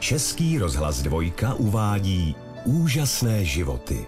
Český rozhlas Dvojka uvádí Úžasné životy.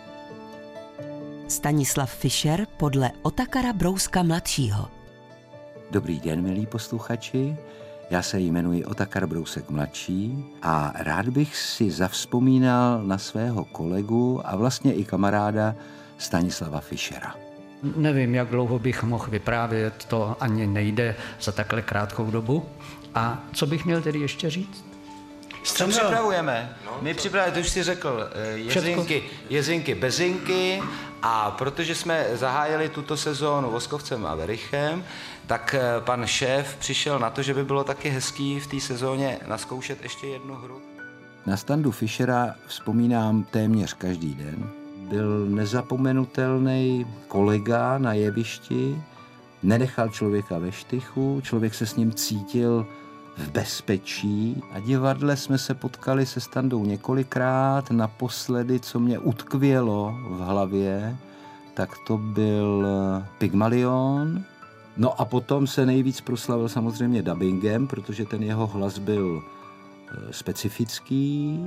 Stanislav Fischer podle Otakara Brouska mladšího. Dobrý den, milí posluchači. Já se jmenuji Otakar Brousek mladší a rád bych si zavzpomínal na svého kolegu a vlastně i kamaráda Stanislava Fischera. Nevím, jak dlouho bych mohl vyprávět, to ani nejde za takhle krátkou dobu. A co bych měl tedy ještě říct? Co připravujeme? My připravujeme, to už jsi řekl, jezinky, bezinky, a protože jsme zahájili tuto sezónu Voskovcem a Werichem, tak pan šéf přišel na to, že by bylo taky hezký v té sezóně naskoušet ještě jednu hru. Na Standu Fischera vzpomínám téměř každý den. Byl nezapomenutelný kolega na jevišti, nenechal člověka ve štychu, člověk se s ním cítil v bezpečí a divadle jsme se potkali se Standou několikrát. Naposledy, co mě utkvělo v hlavě, tak to byl Pygmalion. No a potom se nejvíc proslavil samozřejmě dabingem, protože ten jeho hlas byl specifický.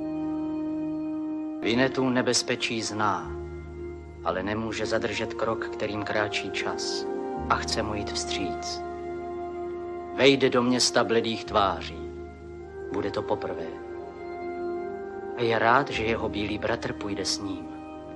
Vinetu nebezpečí zná, ale nemůže zadržet krok, kterým kráčí čas, a chce mu jít vstříc. Vejde do města bledých tváří. Bude to poprvé. A je rád, že jeho bílý bratr půjde s ním.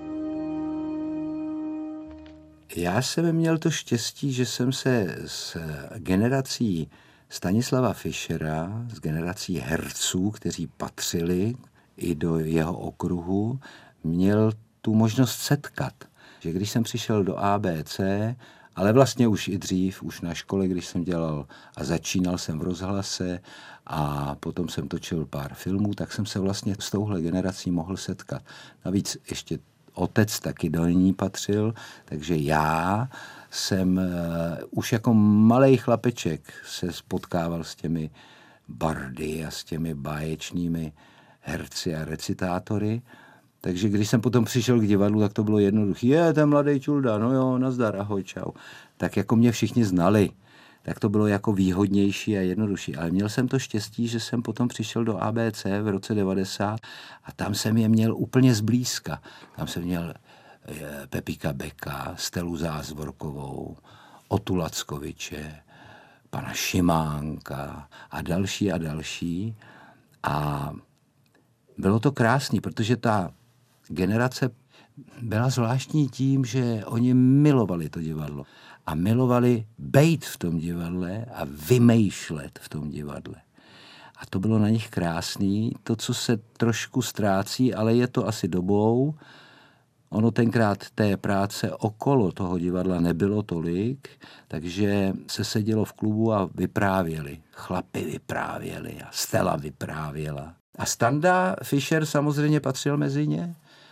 Já jsem měl to štěstí, že jsem se s generací Stanislava Fischera, s generací herců, kteří patřili i do jeho okruhu, měl tu možnost setkat. Že když jsem přišel do ABC, ale vlastně už i dřív, už na škole, když jsem dělal a začínal jsem v rozhlase a potom jsem točil pár filmů, tak jsem se vlastně s touhle generací mohl setkat. Navíc ještě otec taky do ní patřil, takže já jsem už jako malej chlapeček se spotkával s těmi bardy a s těmi báječnými herci a recitátory. Takže když jsem potom přišel k divadlu, tak to bylo jednoduché. Ten mladý čulda, no jo, nazdar, ahoj, čau. Tak jako mě všichni znali, tak to bylo jako výhodnější a jednodušší. Ale měl jsem to štěstí, že jsem potom přišel do ABC v roce 90 a tam jsem je měl úplně zblízka. Tam jsem měl Pepíka Beka, Stelu Zázvorkovou, Otu Lackoviče, pana Šimánka a další a další. A bylo to krásný, protože ta generace byla zvláštní tím, že oni milovali to divadlo a milovali bejt v tom divadle a vymýšlet v tom divadle. A to bylo na nich krásný, to, co se trošku ztrácí, ale je to asi dobou. Ono tenkrát té práce okolo toho divadla nebylo tolik, takže se sedělo v klubu a vyprávěli. Chlapi vyprávěli a Stella vyprávěla. A Standa Fischer samozřejmě patřil mezi ně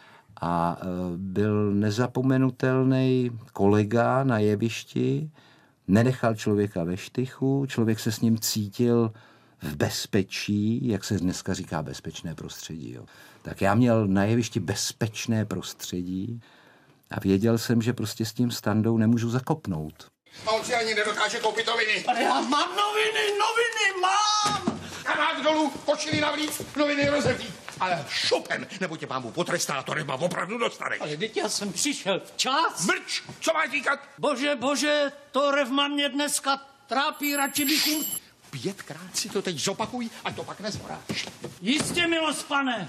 a byl nezapomenutelný kolega na jevišti, nenechal člověka ve štychu, člověk se s ním cítil v bezpečí, jak se dneska říká bezpečné prostředí. Jo. Tak já měl na jevišti bezpečné prostředí a věděl jsem, že prostě s tím Standou nemůžu zakopnout. A on si ani nedokáže koupit noviny. Ale já mám noviny mám! Kamarád dolů, kočili navlíc, noviny rozevřít. Ale šupem, nebo tě pámu potrestá, to ryba opravdu dostaneš. Ale teď já jsem přišel včas. Mrč, co máš říkat? Bože, to revma mě dneska trápí, radši bych 5krát si to teď zopakuj, ať to pak nezvoráš. Jistě, milost pane.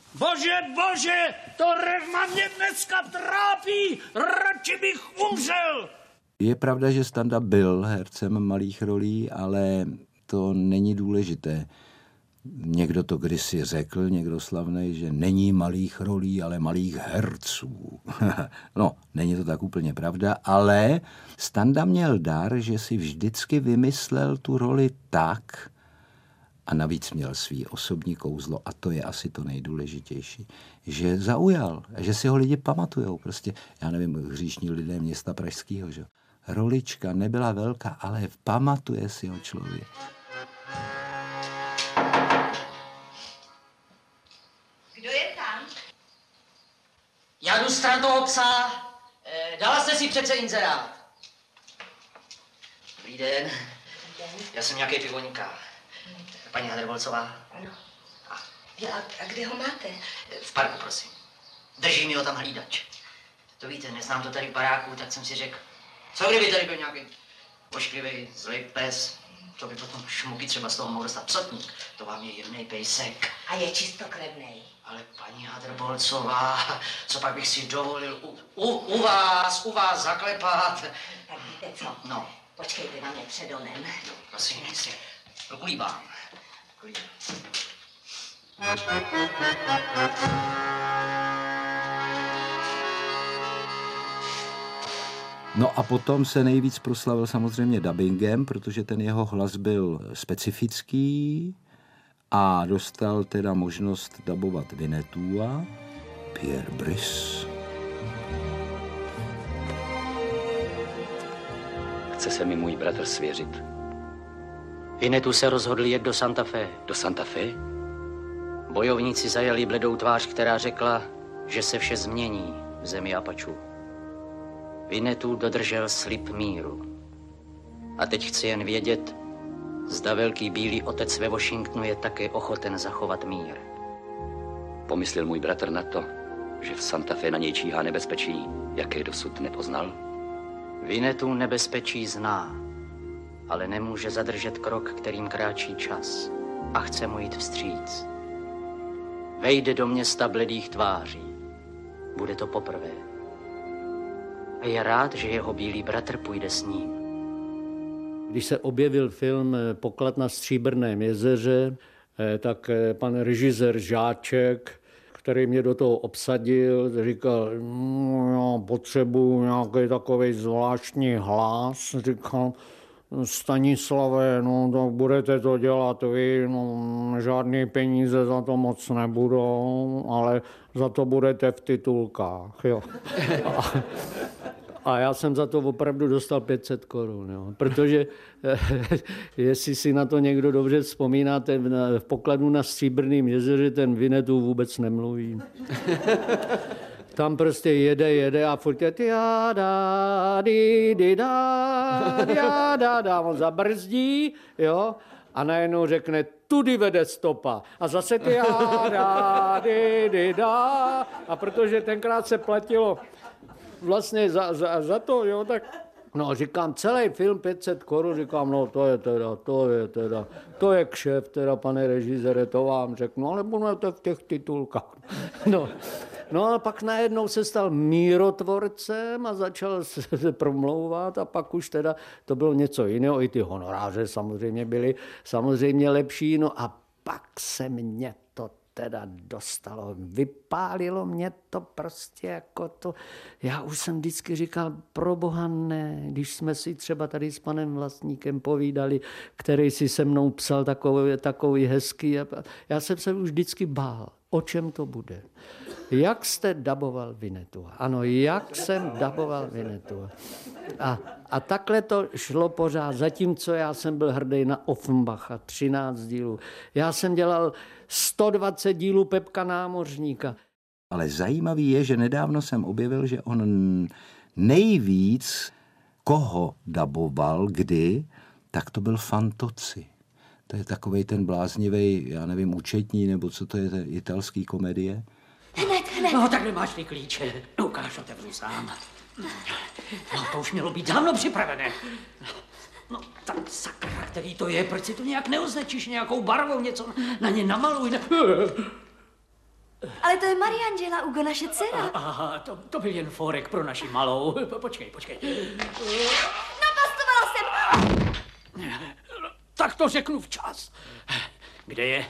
Bože, to revma mě dneska trápí, radši bych umřel. Je pravda, že Standa byl hercem malých rolí, ale to není důležité. Někdo to kdysi řekl, někdo slavnej, že není malých rolí, ale malých herců. No, není to tak úplně pravda, ale Standa měl dar, že si vždycky vymyslel tu roli tak, a navíc měl svý osobní kouzlo, a to je asi to nejdůležitější, že zaujal, že si ho lidi pamatujou. Prostě, já nevím, hříšní lidé města pražského, že? Rolička nebyla velká, ale pamatuje si ho člověk. Kdo je tam? Já jdu stran toho psa. Dala jste si přece inzerát. Dobrý den. Já jsem nějaký pivoňka. Paní Hadrbolcová? Ano. A kde ho máte? V parku, prosím. Drží mi ho tam hlídač. To víte, neznám to tady v baráku, tak jsem si řekl, co kdyby tady byl nějaký pošklivý, zlej pes, to by potom šmuky třeba z toho mohl dostat psotník. To vám je jemnej pejsek. A je čistokrevnej. Ale paní Hadrbolcová, co pak bych si dovolil u vás zaklepat? Tak víte co? No. Počkejte na mě před domem. Jo, prosím, jistě. Kulívám. No a potom se nejvíc proslavil samozřejmě dabingem, protože ten jeho hlas byl specifický a dostal teda možnost dabovat Winnetua, Pierre Brice. Chce se mi můj bratr svěřit. Winnetou se rozhodl jet do Santa Fe. Do Santa Fe? Bojovníci zajali bledou tvář, která řekla, že se vše změní v zemi Apačů. Winnetou dodržel slib míru. A teď chci jen vědět, zda velký bílý otec ve Washingtonu je také ochoten zachovat mír. Pomyslel můj bratr na to, že v Santa Fe na něj číhá nebezpečí, jaké dosud nepoznal? Winnetou nebezpečí zná, ale nemůže zadržet krok, kterým kráčí čas, a chce mu jít vstříc. Vejde do města bledých tváří. Bude to poprvé. A je rád, že jeho bílý bratr půjde s ním. Když se objevil film Poklad na Stříbrném jezeře, tak pan režisér Žáček, který mě do toho obsadil, říkal, já potřebuji nějaký takový zvláštní hlas. Říkal, Stanislave, no tak budete to dělat vy, no žádný peníze za to moc nebudou, ale za to budete v titulkách, jo. A já jsem za to opravdu dostal 500 korun, jo. Protože jestli si na to někdo dobře vzpomínáte, v Pokladu na Stříbrném jezeře ten Winnetou vůbec nemluví. Tam prostě jede a furt je on zabrzdí, jo, a najednou řekne, tudy vede stopa. A zase a protože tenkrát se platilo vlastně za to, jo, tak no, říkám, celý film 500 korun, říkám, no to je kšeft, teda, pane režisére, to vám řeknu, ale budete v těch titulkách. No a pak najednou se stal mírotvorcem a začal se promlouvat a pak už teda to bylo něco jiného. I ty honoráře samozřejmě byly samozřejmě lepší. No a pak se mě to teda dostalo. Vypálilo mě to prostě jako to. Já už jsem vždycky říkal, pro boha ne, když jsme si třeba tady s panem Vlastníkem povídali, který si se mnou psal takový hezký. Já jsem se už vždycky bál, o čem to bude. Jak jste daboval Winnetua? Ano, jak jsem daboval Winnetua. A takhle to šlo pořád, zatímco já jsem byl hrdý na Offenbacha, 13 dílů. Já jsem dělal 120 dílů Pepka Námořníka. Ale zajímavý je, že nedávno jsem objevil, že on nejvíc koho daboval, kdy, tak to byl Fantozzi. To je takovej ten bláznivý, já nevím, účetní, nebo co to je, italský komedie. Hned. No, tak nemáš ty klíče. Ukáž, otevřu sám. No, to už mělo být dávno připravené. No, tak sakra, který to je, proč si to nějak neoznačíš nějakou barvou, něco na ně namaluj. Ale to je Mariangela, Ugo, naše dcera. Aha, to byl jen forek pro naši malou. Počkej. Napastovala jsem. Tak to řeknu včas. Kde je?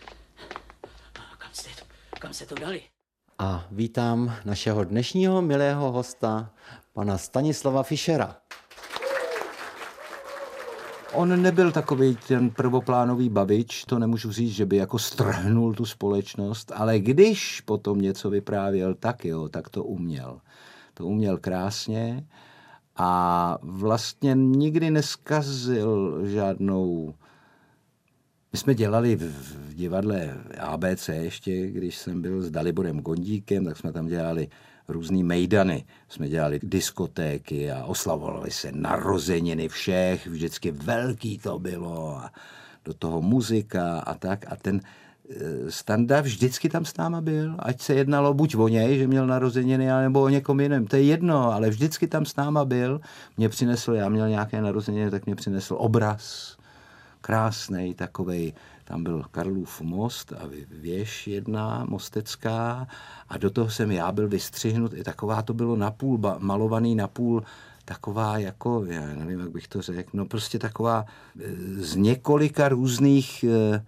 Kam se to dali? A vítám našeho dnešního milého hosta, pana Stanislava Fischera. On nebyl takový ten prvoplánový bavič, to nemůžu říct, že by jako strhnul tu společnost, ale když potom něco vyprávěl, tak jo, tak to uměl. To uměl krásně a vlastně nikdy neskazil žádnou. My jsme dělali v divadle ABC ještě, když jsem byl s Daliborem Gondíkem, tak jsme tam dělali různý mejdany. Jsme dělali diskotéky a oslavovali se narozeniny všech, vždycky velký to bylo a do toho muzika a tak. A ten Standa vždycky tam s náma byl, ať se jednalo buď o něj, že měl narozeniny, nebo o někom jiném. To je jedno, ale vždycky tam s náma byl. Mě přinesl, já měl nějaké narozeniny, tak mě přinesl obraz, krásnej takovej. Tam byl Karlův most a věž jedna mostecká a do toho jsem já byl vystřihnut. I taková to bylo napůl, malovaný napůl, taková jako, já nevím, jak bych to řekl, no prostě taková z několika různých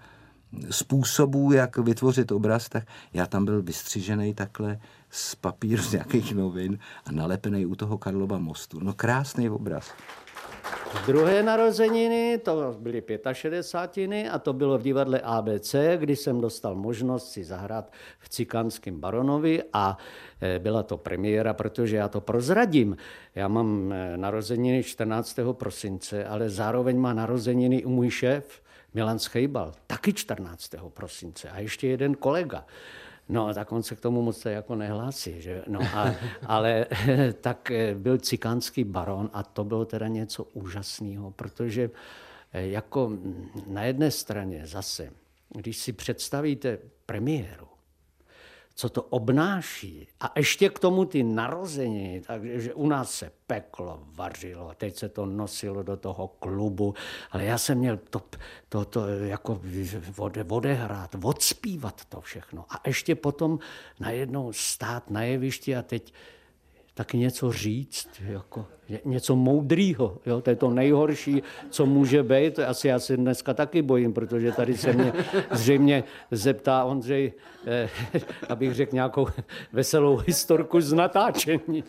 způsobů, jak vytvořit obraz, tak já tam byl vystřižený takhle z papíru z nějakých novin a nalepený u toho Karlova mostu. No krásný obraz. Druhé narozeniny, to byly 65. a to bylo v divadle ABC, kdy jsem dostal možnost si zahrát v Cikánském baronovi a byla to premiéra, protože já to prozradím. Já mám narozeniny 14. prosince, ale zároveň má narozeniny i můj šéf Milan Schejbal, taky 14. prosince a ještě jeden kolega. No, tak on se k tomu moc jako nehlásí, že? No, ale tak byl Cikánský baron a to bylo teda něco úžasného, protože jako na jedné straně zase, když si představíte premiéru, co to obnáší a ještě k tomu ty narozeniny, takže u nás se peklo, vařilo, teď se to nosilo do toho klubu, ale já jsem měl to jako odehrát, odspívat to všechno a ještě potom najednou stát na jevišti a teď taky něco říct, jako něco moudrýho. Jo? To je to nejhorší, co může být. Asi já se dneska taky bojím, protože tady se mě zřejmě zeptá Ondřej, abych řekl nějakou veselou historku z natáčení.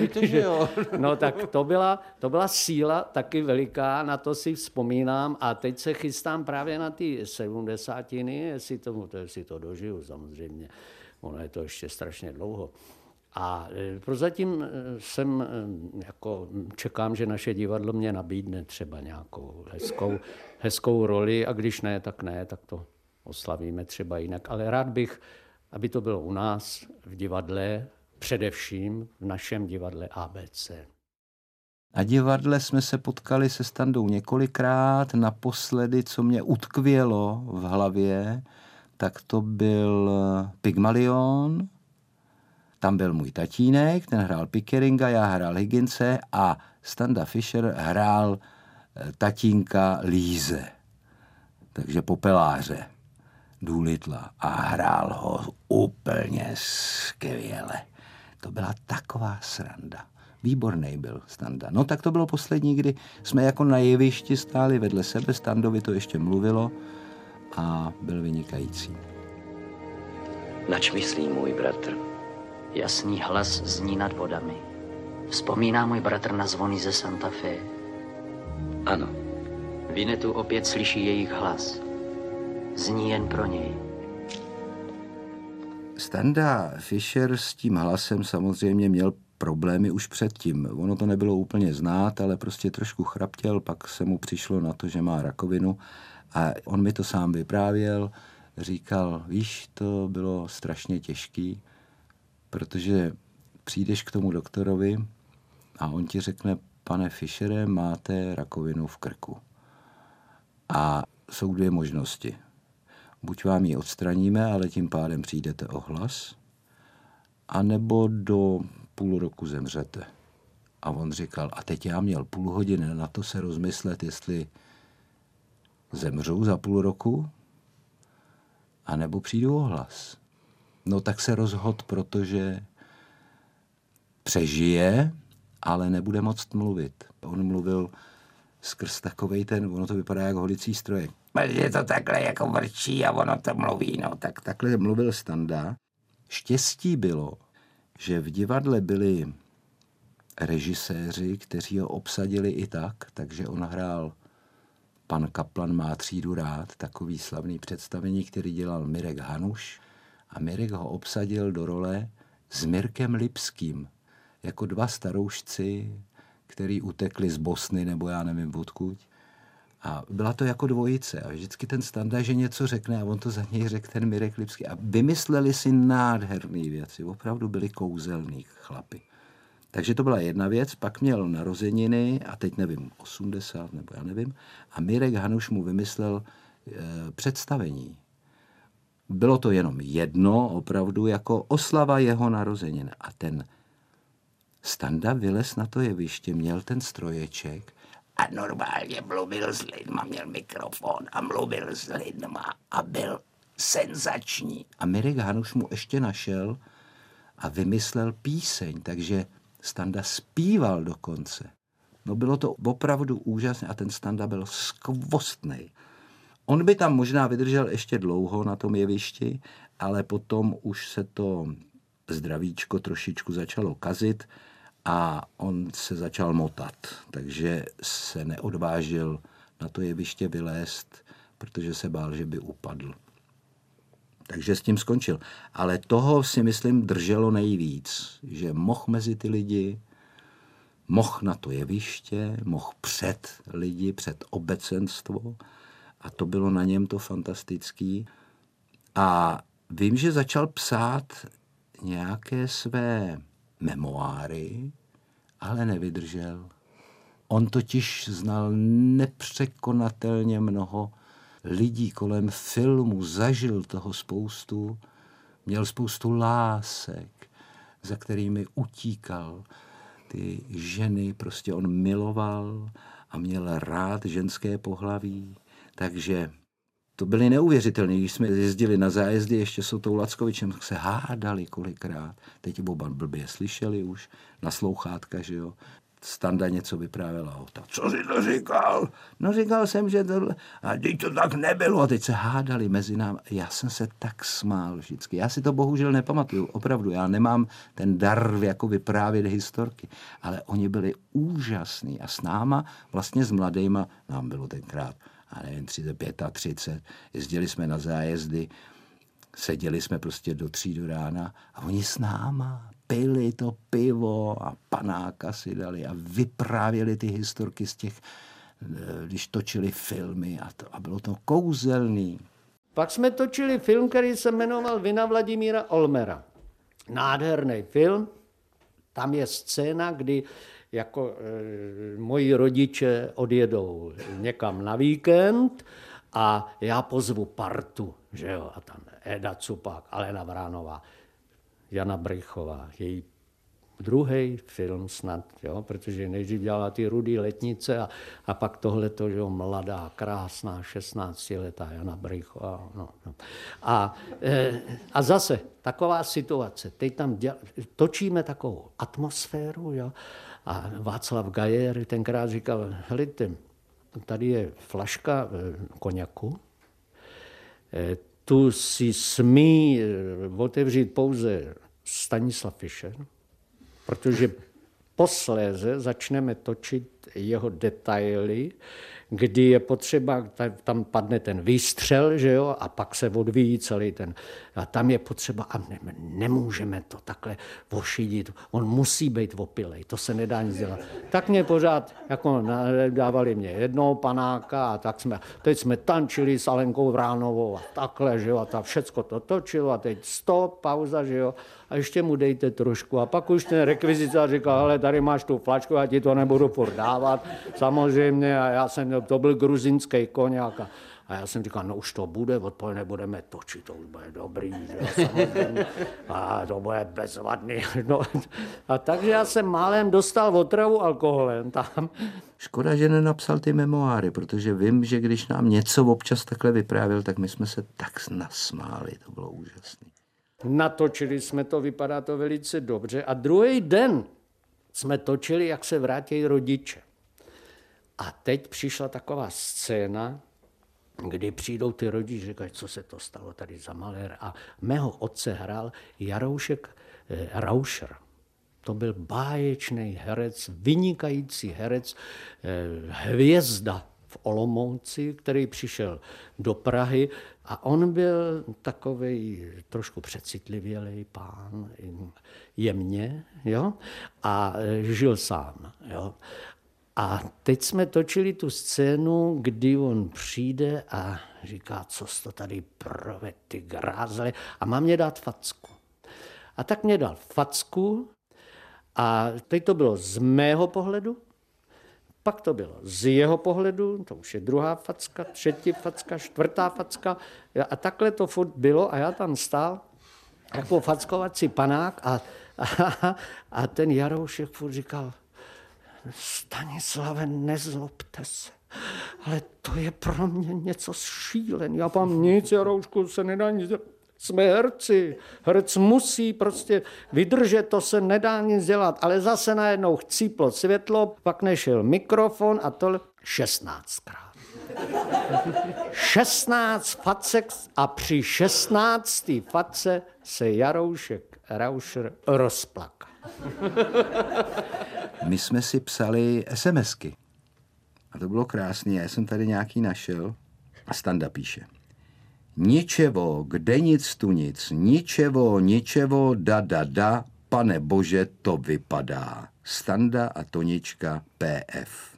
No tak to byla síla taky veliká, na to si vzpomínám a teď se chystám právě na ty 70, jestli to dožiju samozřejmě. Ono je to ještě strašně dlouho. A prozatím čekám, že naše divadlo mě nabídne třeba nějakou hezkou roli a když ne, tak to oslavíme třeba jinak. Ale rád bych, aby to bylo u nás v divadle, především v našem divadle ABC. Na divadle jsme se potkali se Standou několikrát. Naposledy, co mě utkvělo v hlavě, tak to byl Pygmalion. Tam byl můj tatínek, ten hrál Pickeringa, já hrál Higginse a Standa Fischer hrál tatínka Líze, takže popeláře Doolittla a hrál ho úplně skvěle. To byla taková sranda. Výborný byl Standa. No tak to bylo poslední, kdy jsme jako na jevišti stáli vedle sebe, Standovi to ještě mluvilo a byl vynikající. Nač myslí můj bratr? Jasný hlas zní nad vodami. Vzpomíná můj bratr na zvony ze Santa Fe? Ano. Vinetu opět slyší jejich hlas. Zní jen pro něj. Standa Fischer s tím hlasem samozřejmě měl problémy už předtím. Ono to nebylo úplně znát, ale prostě trošku chraptěl, pak se mu přišlo na to, že má rakovinu a on mi to sám vyprávěl. Říkal, víš, to bylo strašně těžký, protože přijdeš k tomu doktorovi a on ti řekne, pane Fischere, máte rakovinu v krku. A jsou dvě možnosti. Buď vám ji odstraníme, ale tím pádem přijdete o hlas, anebo do půl roku zemřete. A on říkal, a teď já měl půl hodiny na to se rozmyslet, jestli zemřu za půl roku, anebo přijdu o hlas. No tak se rozhodl, protože přežije, ale nebude moct mluvit. On mluvil skrz takovej ono to vypadá jak holicí strojek. Je to takhle jako vrčí a ono to mluví, no tak takhle mluvil Standa. Štěstí bylo, že v divadle byli režiséři, kteří ho obsadili i tak, takže on hrál Pan Kaplan má třídu rád, takový slavný představení, který dělal Mirek Hanuš a Mirek ho obsadil do role s Mirkem Lipským, jako dva staroušci, který utekli z Bosny nebo já nevím odkud. A byla to jako dvojice a vždycky ten Standa, že něco řekne a on to za něj řekl ten Mirek Lipský. A vymysleli si nádherné věci, opravdu byli kouzelní chlapi. Takže to byla jedna věc, pak měl narozeniny a teď nevím, 80 nebo já nevím. A Mirek Hanuš mu vymyslel, představení. Bylo to jenom jedno, opravdu, jako oslava jeho narozenin. A ten Standa vylez na to jeviště, měl ten stroječek a normálně mluvil s lidma, měl mikrofon a mluvil s lidma a byl senzační. A Mirek Hanuš mu ještě našel a vymyslel píseň, takže Standa zpíval dokonce. No bylo to opravdu úžasné a ten Standa byl skvostnej. On by tam možná vydržel ještě dlouho na tom jevišti, ale potom už se to zdravíčko trošičku začalo kazit a on se začal motat, takže se neodvážil na to jeviště vylézt, protože se bál, že by upadl. Takže s tím skončil. Ale toho si myslím drželo nejvíc, že mohl mezi ty lidi, mohl na to jeviště, mohl před lidi, před obecenstvo a to bylo na něm to fantastický. A vím, že začal psát nějaké své memoáry, ale nevydržel. On totiž znal nepřekonatelně mnoho lidí kolem filmu, zažil toho spoustu, měl spoustu lásek, za kterými utíkal. Ty ženy prostě on miloval a měl rád ženské pohlaví, takže to byly neuvěřitelné. Když jsme jezdili na zájezdy ještě s tou Lackovičem, se hádali kolikrát. Teď oba blbě slyšeli už na slouchátka, že jo. Standa něco vyprávěla. Co jsi to říkal? No říkal jsem, že tohle. A teď to tak nebylo. A teď se hádali mezi námi. Já jsem se tak smál vždycky. Já si to bohužel nepamatuju. Opravdu, já nemám ten dar jako vyprávět historky. Ale oni byli úžasní. A s náma, vlastně s mladejma, nám bylo tenkrát, a nevím, 35, jezdili jsme na zájezdy, seděli jsme prostě do 3 do rána a oni s náma pili to pivo a panáka si dali a vyprávěli ty historky z těch, když točili filmy a bylo to kouzelný. Pak jsme točili film, který se jmenoval Vina Vladimíra Olmera. Nádherný film, tam je scéna, kdy jako moji rodiče odjedou někam na víkend a já pozvu partu, že jo, a tam Eda Cupák, Alena Vránová, Jana Brychová, její druhý film snad, jo, protože nejdřív dělala ty Rudý letnice a pak tohleto, že jo, mladá, krásná, 16letá Jana Brychová. No. A zase taková situace, teď tam točíme takovou atmosféru, jo, a Václav Gajer tenkrát říkal, helejte, tady je flaška koněku, tu si smí otevřít pouze Stanislav Fischer, protože posléze začneme točit jeho detaily, kdy je potřeba, tam padne ten výstřel, že jo, a pak se odvíjí celý ten, a tam je potřeba, a nemůžeme to takhle ošidit, on musí být opilej, to se nedá nic dělat. Tak mě pořád, jako dávali mě jednoho panáka a tak teď jsme tančili s Alenkou Vránovou a takhle, že jo, a ta všecko to točilo a teď stop, pauza, že jo, a ještě mu dejte trošku. A pak už ten rekvizitář říkal, hele, tady máš tu flašku, já ti to nebudu furt dávat, samozřejmě, a to byl gruzinský koněk. A já jsem říkal, no už to bude, odpoledne budeme točit, to už bude dobrý, že, samozřejmě, a to bude bezvadný. No, a takže já jsem málem dostal otravu alkoholem tam. Škoda, že nenapsal ty memoáry, protože vím, že když nám něco občas takhle vyprávěl, tak my jsme se tak nasmáli, to bylo úžasné. Natočili jsme to, vypadá to velice dobře. A druhý den jsme točili, jak se vrátí rodiče. A teď přišla taková scéna, kdy přijdou ty rodiče, říkají, co se to stalo tady za malér. A mého otce hrál Jaroušek Rauscher. To byl báječný herec, vynikající herec, hvězda v Olomouci, který přišel do Prahy a on byl takovej trošku přecitlivělej pán, jemně, jo, a žil sám, jo. A teď jsme točili tu scénu, kdy on přijde a říká, co jsi to tady proved, ty grázle, a má mě dát facku. A tak mě dal facku a teď to bylo z mého pohledu, Pak to bylo z jeho pohledu, to už je druhá facka, třetí facka, čtvrtá facka a takhle to furt bylo a já tam stál jako fackovací panák a ten Jaroušek furt říkal: Stanislave, nezlobte se, ale to je pro mě něco šílený. Já vám nic, Jaroušku, se nedá nic dělat. Jsme herci. Herec musí prostě vydržet, to se nedá nic dělat. Ale zase najednou chcíplo světlo, pak nešel mikrofon a to 16krát. 16 facek a při 16. facce se Jaroušek Rauscher rozplakal. My jsme si psali SMSky. A to bylo krásné. Já jsem tady nějaký našel. A Standa píše: Ničevo, kde nic tu nic, ničevo, da, pane bože, to vypadá. Standa a Tonička PF.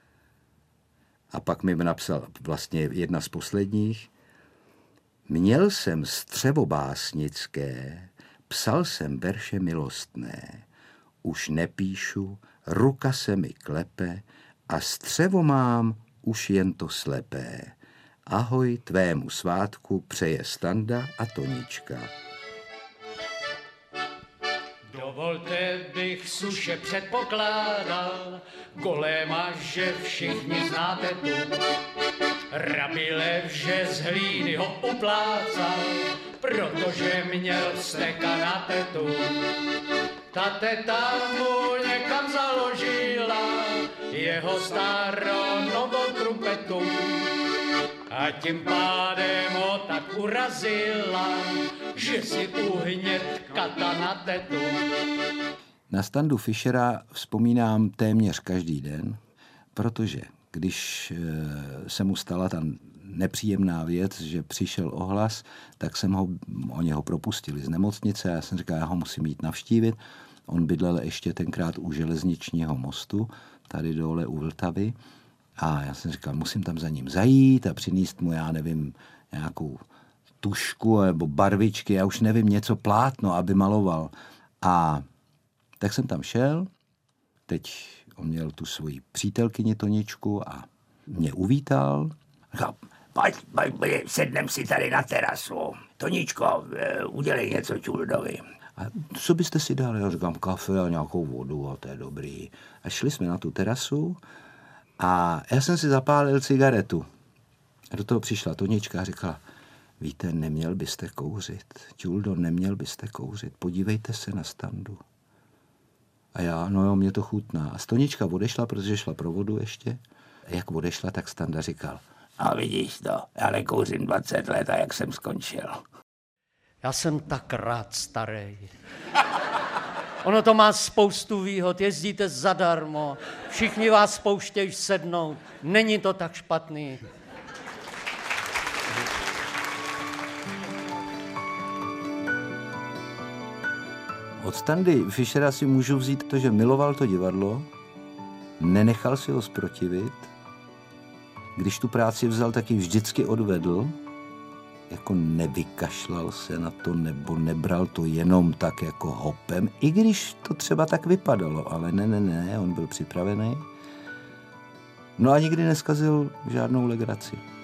A pak mi napsal vlastně jedna z posledních: Měl jsem střevo básnické, psal jsem verše milostné, už nepíšu, ruka se mi klepe a střevo mám už jen to slepé. Ahoj, tvému svátku přeje Standa a Tonička. Dovolte, bych suše předpokládal, Goléma, že všichni znáte tu. Rabilev, že z hlíny ho uplácal, protože měl steka na tetu. Ta teta mu někam založila jeho starou novou trumpetu. A tím pádem ho tak urazila, že si uhnět kata na tetu. Na Standu Fischera vzpomínám téměř každý den, protože když se mu stala ta nepříjemná věc, že přišel ohlas, tak oni ho propustili z nemocnice a já jsem říkal, já ho musím jít navštívit. On bydlel ještě tenkrát u železničního mostu, tady dole u Vltavy. A já jsem říkal, musím tam za ním zajít a přinést mu, já nevím, nějakou tušku nebo barvičky, já už nevím, něco plátno, aby maloval. A tak jsem tam šel, teď on měl tu svoji přítelkyni Toničku a mě uvítal. Říkal, pojď, sednem si tady na terasu. Toničko, udělej něco Čuldovi. A co byste si dali? Já říkám, kafe a nějakou vodu a to je dobrý. A šli jsme na tu terasu a já jsem si zapálil cigaretu. A do toho přišla Tonička a říkala, víte, neměl byste kouřit. Čuldo, neměl byste kouřit. Podívejte se na Standu. A já, no jo, mě to chutná. A Tonička odešla, protože šla pro vodu ještě. A jak odešla, tak Standa říkal, a vidíš to, já nekouřím 20 let a jak jsem skončil. Já jsem tak rád starý. Ono to má spoustu výhod, jezdíte zadarmo, všichni vás pouštějí sednout, není to tak špatný. Od Standy Fischera si můžu vzít to, že miloval to divadlo, nenechal si ho zprotivit, když tu práci vzal, tak ji vždycky odvedl, jako nevykašlal se na to, nebo nebral to jenom tak jako hopem, i když to třeba tak vypadalo, ale ne, on byl připravený. No a nikdy neskazil žádnou legraci.